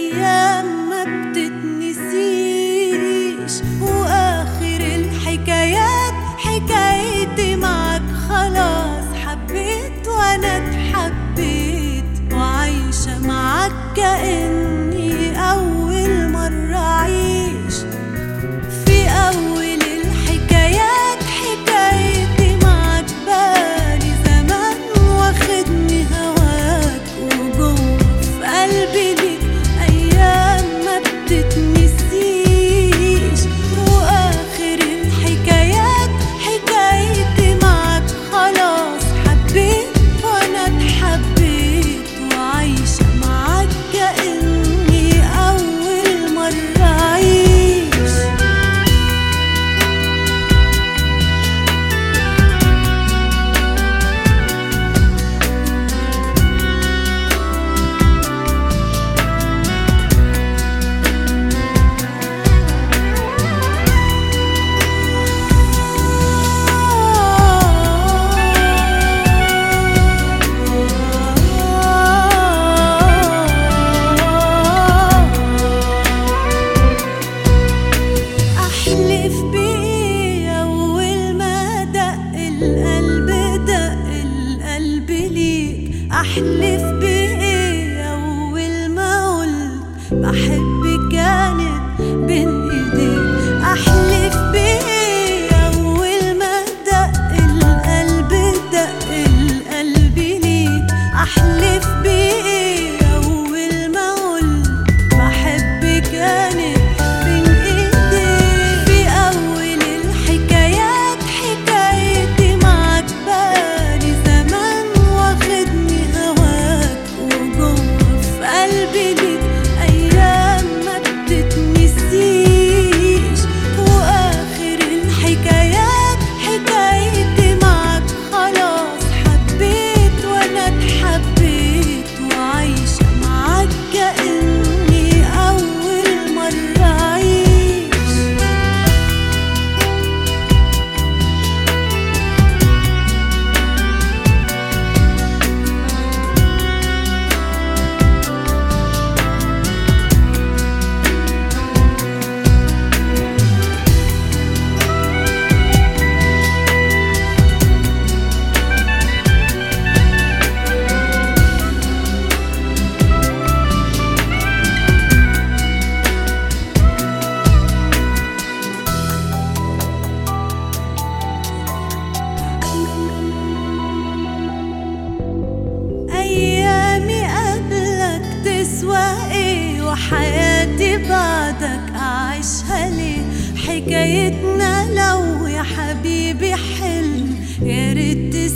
أيام ما بتتنسيش، وآخر الحكايات حكايتي معك. خلاص حبيت وأنا اتحبيت، وعايشة معك كأني أول مرة أعيش. في أول الحكايات حكايتي معك، بالي زمان واخدني هواك، وجوه في قلبي ليك أيام ما بتتنسيش. وآخر الحكايات حكايتي معك. خلاص حبيت وأنا اتحبيت، وعايشة معك كأني أول مرة أعيش. أحلف بيه أول ما دق القلب، دق القلب ليك. أحلف بيه أول ما قلت بحبك كانت بين إيديك. أحلف بيه أول ما دق القلب، دق القلب ليك. أحلف بيه أول ما قلت بحبك كانت بين إيديك. في أول الحكايات حكايتي معك، بالي زمان واخدني هواك، وجوه في قلبي ليك أيام ما بتتنسيش. وآخر الحكايات حكايتي معك. خلاص حبيت وأنا اتحبيت، وعايشة معك كأني أول مرة أعيش. أيامي قبلك تسوى إيه، وحياتي بعدك أعيشها ليه؟ حكايتنا لو يا حبيبي حلم، يا ريت